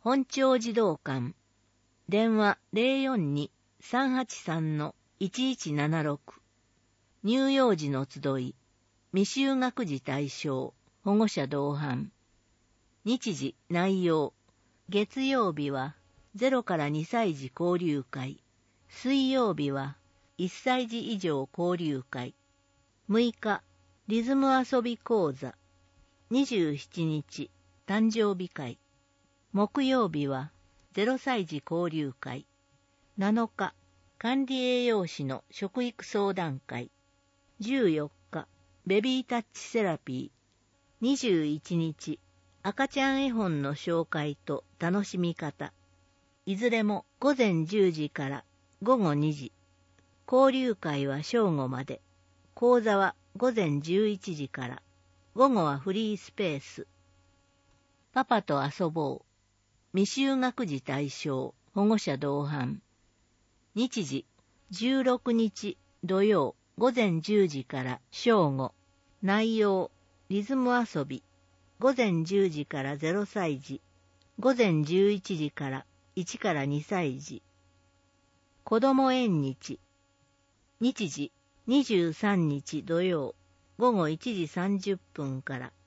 本町児童館。電話042-383-1176。乳幼児の集い。未就学児対象。保護者同伴。日時、内容。月曜日は0から2歳児交流会。水曜日は1歳児以上交流会。6日、リズム遊び講座。27日、誕生日会。木曜日は0歳児交流会。7日、管理栄養士の食育相談会。14日、ベビータッチセラピー。21日、赤ちゃん絵本の紹介と楽しみ方。いずれも午前10時から午後2時。交流会は正午まで。講座は午前11時から。午後はフリースペース。パパと遊ぼう。未就学児対象。保護者同伴。日時、16日土曜午前10時から正午。内容、リズム遊び。午前10時から0歳児。午前11時から1から2歳児。子ども縁日。日時、23日土曜午後1時30分から